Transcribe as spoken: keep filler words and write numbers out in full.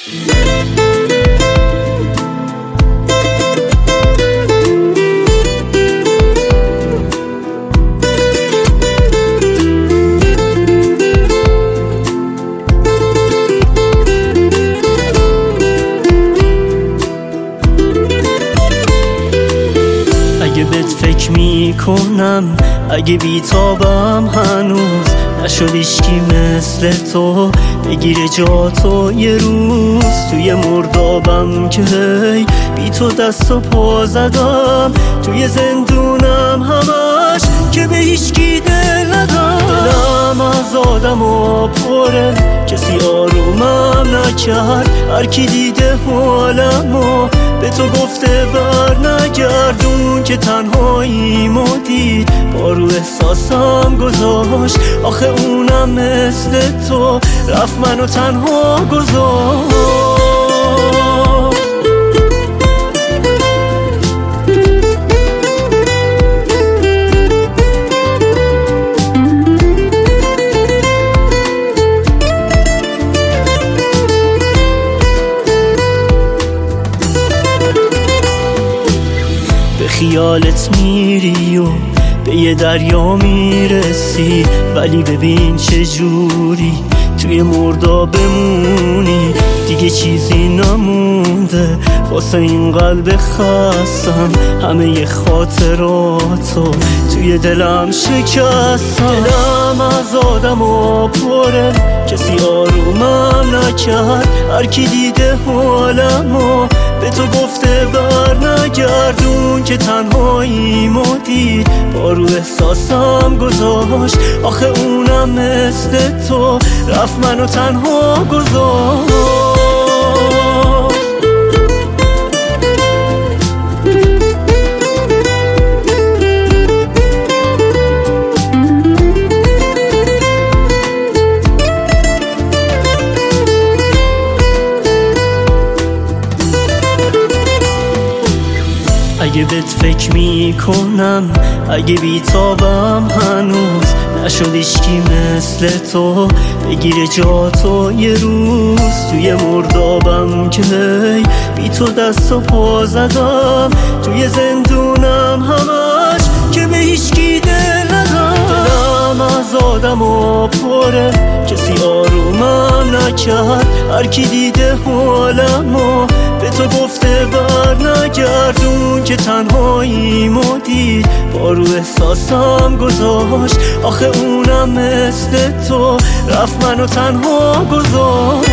اگه بهت فکر میکنم، اگه بیتابم هنوز نشد هیچکی مثل تو بگیره جاتو یه روز توی مردابم که هی بی تو دست و پا زدم، توی زندونم همش که به هیچکی دل ندم. دلم از آدم و پره، کسی آرومم نکرد، هر کی دیده حالمو به تو گفته بر نگردون که تنهاییمو دید با رو احساسم گذاشت. آخه اونم مثل تو رفت منو تنها گذاشت. به خیالت میری و به یه دریا میرسی، ولی ببین چه جوری توی مردا بمونی. دیگه چیزی نمونده واسه این قلب خستم، همه ی خاطراتو توی دلم شکستم. دلم از آدم و پره، کسی آرومم نکرد، هر کی دیده حالمو به تو گفته بر نگردون که تنهاییمو دید با رو احساسم گذاشت. آخه اونم مثل تو رفت منو تنها گذاشت. اگه بهت فکر میکنم، اگه بیتابم هنوز نشد هیچکی مثل تو بگیره جاتو یه روز توی مردابم که هی بی تو دست و پا زدم، توی زندونم همش که به هیچکی دل ندم. دلم از آدم و پره، کسی آرومم نکرد، هر کی دیده حالمو به تو گفته بر نگردون که تنهاییمو دید با رو احساسم گذاشت. آخه اونم مثل تو رفت منو تنها گذاشت.